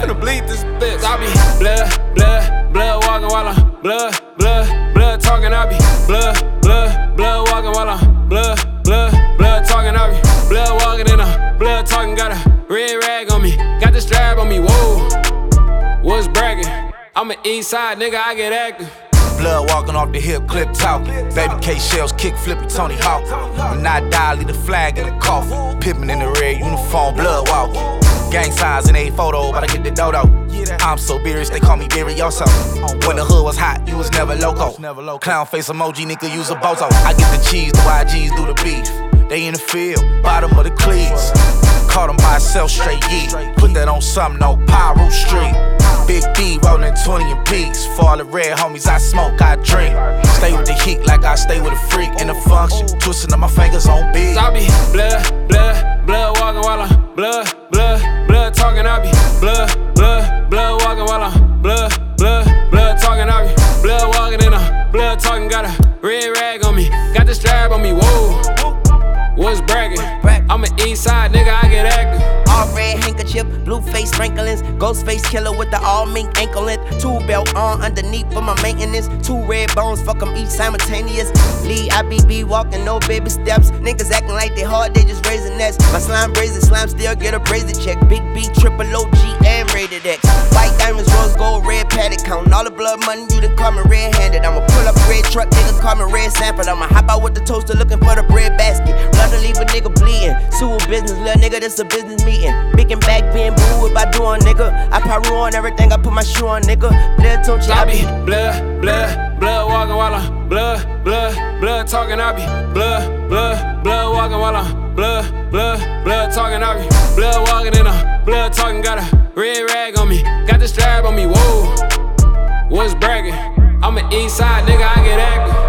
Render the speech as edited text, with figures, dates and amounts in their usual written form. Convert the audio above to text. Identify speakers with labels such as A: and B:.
A: finna bleed this bitch. I be blood walking while I'm blood talking. I be blood walking while I'm blood talking. I be blood walking and I'm blood talking. Got a red rag on me, got the strap on me. Whoa, what's bragging? I'm an east side nigga, I get active.
B: Blood walking off the hip, clip talking. Baby K shells, kick flipping Tony Hawk. When I die, leave the flag in the coffin. Pippin' in the red uniform, blood walking. Gang signs in a photo, but I get the dodo. I'm so beerish, they call me Berrioso. When the hood was hot, you was never loco. Clown face emoji, nigga, use a bozo. I get the cheese, the YGs do the beef. They in the field, bottom of the cleats. Caught them by itself, straight yeet. Put that on something, no Pyro Street. Big D rollin' 20 in peaks. For all the red homies, I smoke, I drink. Stay with the heat like I stay with a freak. In the function, twisting up my fingers on beat.
A: I be blood walking while I'm blood talking. I be blood walking while I'm blood talking. I be blood walking and I'm blood talking. Got a red rag on me, got the strap on me. Whoa, what's bragging? I'm an east side nigga, I get active.
C: All red handkerchief, blue face sprinklings. Ghost face killer with the all mink ankle length. 2 belt on underneath for my maintenance. 2 red bones, fuck them each simultaneous. Lee, IBB walking, no baby steps. Niggas acting like they hard, they just raising nets. My slime brazen, slime still get a brazen check. Big B, triple OG, and rated X. White diamonds, rose gold, red paddock. Counting all the blood money, you done call me red-handed. I'ma pull up a red truck, nigga call me red sample. I'ma hop out with the toaster looking for the bread basket. Blood to leave a nigga bleeding. Sewer business, little nigga, this a business meeting. Big and back being boo if I do on nigga. I Pyro on everything, I put my shoe on nigga. Blood tone
A: I be blood walking while I'm blood talking. I be blood walking while I'm blood talking. I be blood walking and I'm blood talking. Got a red rag on me, got the strap on me. Whoa, what's bragging? I'm an east side nigga, I get active.